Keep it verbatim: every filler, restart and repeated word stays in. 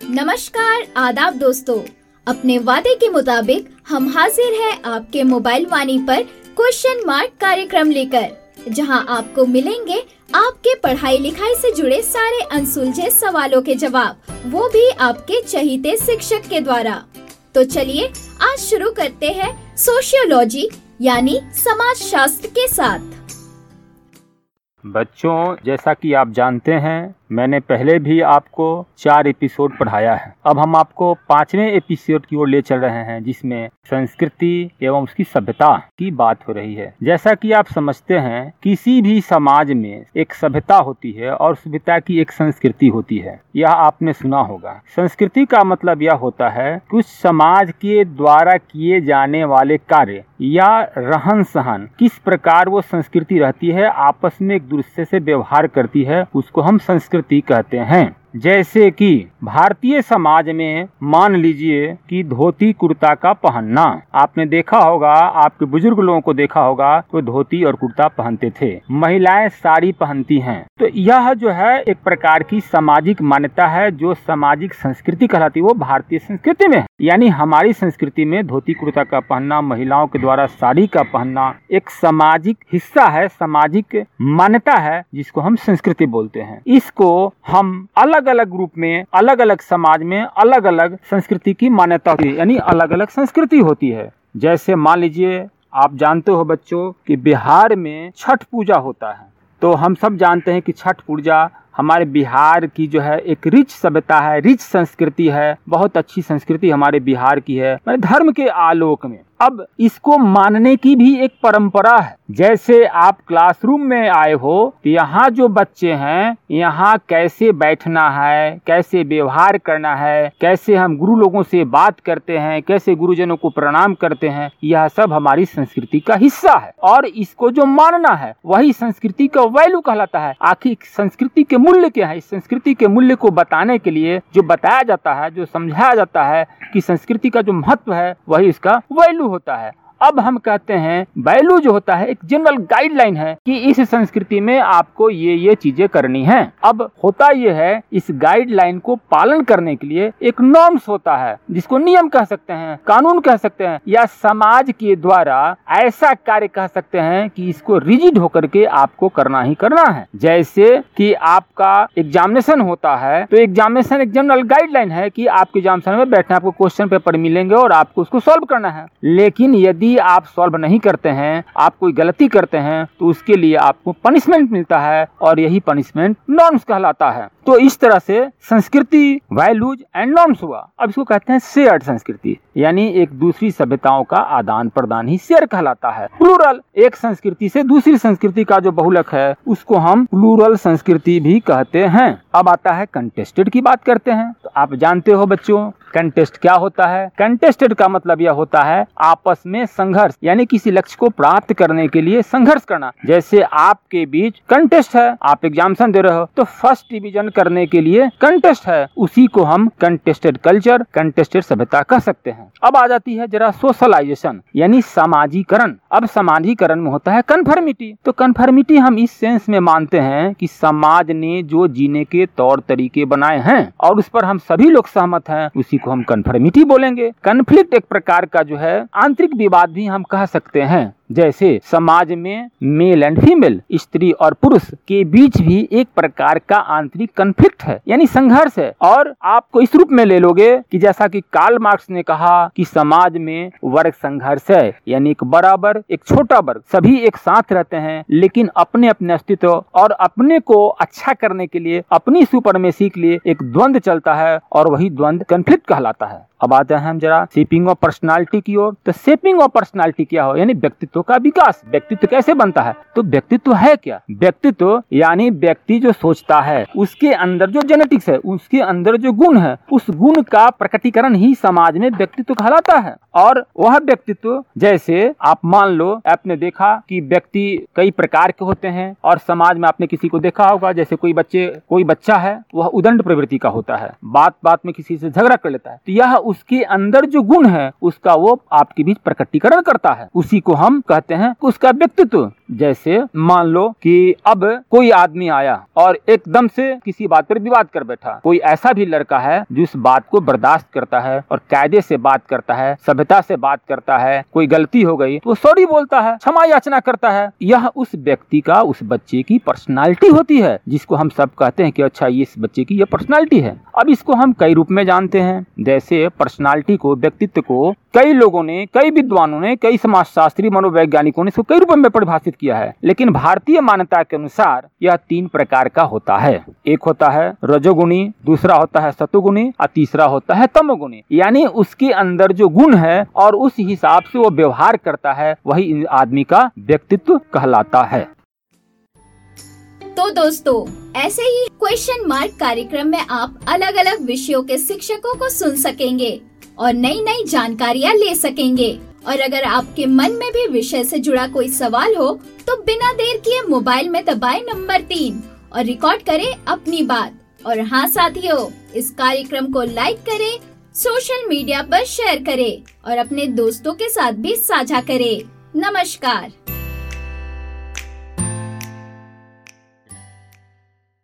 नमस्कार, आदाब दोस्तों। अपने वादे के मुताबिक हम हाजिर हैं आपके मोबाइल वाणी पर क्वेश्चन मार्क कार्यक्रम लेकर, जहां आपको मिलेंगे आपके पढ़ाई लिखाई से जुड़े सारे अनसुलझे सवालों के जवाब, वो भी आपके चहीते शिक्षक के द्वारा। तो चलिए आज शुरू करते हैं सोशियोलॉजी यानी समाज शास्त्र के साथ। बच्चों, जैसा कि आप जानते हैं, मैंने पहले भी आपको चार एपिसोड पढ़ाया है। अब हम आपको पांचवें एपिसोड की ओर ले चल रहे हैं, जिसमें संस्कृति एवं उसकी सभ्यता की बात हो रही है। जैसा कि आप समझते हैं, किसी भी समाज में एक सभ्यता होती है और सभ्यता की एक संस्कृति होती है। यह आपने सुना होगा। संस्कृति का मतलब यह होता है कुछ समाज के द्वारा किए जाने वाले कार्य या रहन सहन, किस प्रकार वो संस्कृति रहती है, आपस में एक दूसरे से व्यवहार करती है, उसको हम संस्कृति कहते हैं। जैसे कि भारतीय समाज में मान लीजिए कि धोती कुर्ता का पहनना, आपने देखा होगा, आपके बुजुर्ग लोगों को देखा होगा तो धोती और कुर्ता पहनते थे। महिलाएं साड़ी पहनती हैं। तो यह जो है एक प्रकार की सामाजिक मान्यता है, जो सामाजिक संस्कृति कहलाती है, वो भारतीय संस्कृति में है। यानी हमारी संस्कृति में धोती कुर्ता का पहनना, महिलाओं के द्वारा साड़ी का पहनना एक सामाजिक हिस्सा है, सामाजिक मान्यता है, जिसको हम संस्कृति बोलते हैं। इसको हम अलग अलग अलग रूप में, अलग अलग समाज में अलग अलग संस्कृति की मान्यता होती है, यानी अलग अलग संस्कृति होती है। जैसे मान लीजिए, आप जानते हो बच्चों कि बिहार में छठ पूजा होता है। तो हम सब जानते हैं कि छठ पूजा हमारे बिहार की जो है एक रिच सभ्यता है, रिच संस्कृति है, बहुत अच्छी संस्कृति हमारे बिहार की है, मतलब धर्म के आलोक में। अब इसको मानने की भी एक परंपरा है। जैसे आप क्लासरूम में आए हो तो यहाँ जो बच्चे हैं, यहाँ कैसे बैठना है, कैसे व्यवहार करना है, कैसे हम गुरु लोगों से बात करते हैं, कैसे गुरुजनों को प्रणाम करते हैं, यह सब हमारी संस्कृति का हिस्सा है। और इसको जो मानना है वही संस्कृति का वैल्यू कहलाता है। आखिर संस्कृति के मूल्य क्या है, इस संस्कृति के मूल्य को बताने के लिए जो बताया जाता है, जो समझाया जाता है कि संस्कृति का जो महत्व है वही इसका वैल्यू होता है। अब हम कहते हैं वैल्यू जो होता है एक जनरल गाइडलाइन है कि इस संस्कृति में आपको ये ये चीजें करनी हैं। अब होता ये है, इस गाइडलाइन को पालन करने के लिए एक नॉर्म्स होता है, जिसको नियम कह सकते हैं, कानून कह सकते हैं, या समाज के द्वारा ऐसा कार्य कह सकते हैं कि इसको रिजिड होकर के आपको करना ही करना है। जैसे कि आपका एग्जामिनेशन होता है, तो एग्जामिनेशन एक जनरल गाइडलाइन है कि आपके एग्जामिनेशन में बैठना, आपको क्वेश्चन पेपर मिलेंगे और आपको उसको सॉल्व करना है। लेकिन यदि आप सॉल्व नहीं करते हैं, आप कोई गलती करते हैं, तो उसके लिए आपको पनिशमेंट मिलता है, और यही पनिशमेंट नॉर्म्स कहलाता है। तो इस तरह से संस्कृति, वैल्यूज एंड नॉर्म्स हुआ। अब इसको कहते हैं शेयर्ड संस्कृति, यानी एक दूसरी सभ्यताओं का आदान प्रदान ही शेयर कहलाता है। प्लूरल, एक संस्कृति से दूसरी संस्कृति का जो बहुलक है उसको हम प्लूरल संस्कृति भी कहते हैं। अब आता है कंटेस्टेड की बात करते हैं। तो आप जानते हो बच्चों, कंटेस्ट क्या होता है। कंटेस्टेड का मतलब यह होता है आपस में संघर्ष, यानी किसी लक्ष्य को प्राप्त करने के लिए संघर्ष करना। जैसे आपके बीच कंटेस्ट है, आप एग्जामिनेशन दे रहे हो तो फर्स्ट डिवीजन करने के लिए कंटेस्ट है, उसी को हम कंटेस्टेड कल्चर, कंटेस्टेड सभ्यता कह सकते हैं। अब आ जाती है जरा सोशलाइजेशन, यानी सामाजिकरण। अब सामाजिकरण में होता है कन्फर्मिटी। तो कन्फर्मिटी हम इस सेंस में मानते हैं कि समाज ने जो जीने के तौर तरीके बनाए हैं और उस पर हम सभी लोग सहमत हैं, उसी को हम कन्फर्मिटी बोलेंगे। कन्फ्लिक्ट एक प्रकार का जो है आंतरिक विवाद भी हम कह सकते हैं। जैसे समाज में मेल एंड फीमेल, स्त्री और पुरुष के बीच भी एक प्रकार का आंतरिक कन्फ्लिक्ट है, यानी संघर्ष है। और आपको इस रूप में ले लोगे कि जैसा कि कार्ल मार्क्स ने कहा कि समाज में वर्ग संघर्ष है, यानी एक बड़ा वर्ग, एक छोटा वर्ग, सभी एक साथ रहते हैं, लेकिन अपने अपने अस्तित्व और अपने को अच्छा करने के लिए, अपनी सुपरमेसी के लिए एक द्वंद्व चलता है, और वही द्वंद्व कन्फ्लिक्ट कहलाता है। अब आते हैं हम जरा शेपिंग ऑफ पर्सनालिटी की ओर। तो शेपिंग ऑफ पर्सनालिटी क्या हो, यानी व्यक्तित्व का विकास। व्यक्तित्व कैसे बनता है, तो व्यक्तित्व है क्या, व्यक्तित्व यानी व्यक्ति जो सोचता है, उसके अंदर जो जेनेटिक्स है, उसके अंदर जो गुण है, उस गुण का प्रकटीकरण ही समाज में व्यक्तित्व कहलाता है। और वह व्यक्तित्व, जैसे आप मान लो, आपने देखा कि व्यक्ति कई प्रकार के होते हैं, और समाज में आपने किसी को देखा होगा, जैसे कोई बच्चे कोई बच्चा है, वह उदंड प्रवृत्ति का होता है, बात बात में किसी से झगड़ा कर लेता है, तो यह उसके अंदर जो गुण है उसका वो आपके बीच प्रकटीकरण करता है, उसी को हम कहते हैं उसका व्यक्तित्व। जैसे मान लो कि अब कोई आदमी आया और एकदम से किसी बात पर विवाद कर बैठा। कोई ऐसा भी लड़का है जो इस बात को बर्दाश्त करता है और कायदे से बात करता है, सभ्यता से बात करता है। कोई गलती हो गई तो सॉरी बोलता है, क्षमा याचना करता है। यह उस व्यक्ति का, उस बच्चे की पर्सनालिटी होती है, जिसको हम सब कहते हैं कि अच्छा ये इस बच्चे की ये पर्सनालिटी है। अब इसको हम कई रूप में जानते हैं। जैसे पर्सनालिटी को, व्यक्तित्व को कई लोगों ने, कई विद्वानों ने, कई समाजशास्त्री, मनोवैज्ञानिकों ने इसको कई रूपों में परिभाषित किया है। लेकिन भारतीय मान्यता के अनुसार यह तीन प्रकार का होता है। एक होता है रजोगुणी, दूसरा होता है सतोगुणी और तीसरा होता है तमोगुणी। यानी उसके अंदर जो गुण है और उस हिसाब से वो व्यवहार करता है, वही आदमी का व्यक्तित्व कहलाता है। तो दोस्तों, ऐसे ही क्वेश्चन मार्क कार्यक्रम में आप अलग अलग विषयों के शिक्षकों को सुन सकेंगे और नई नई जानकारियाँ ले सकेंगे। और अगर आपके मन में भी विषय से जुड़ा कोई सवाल हो तो बिना देर किए मोबाइल में दबाएं नंबर तीन और रिकॉर्ड करें अपनी बात। और हाँ साथियों, इस कार्यक्रम को लाइक करें, सोशल मीडिया पर शेयर करें और अपने दोस्तों के साथ भी साझा करें। नमस्कार।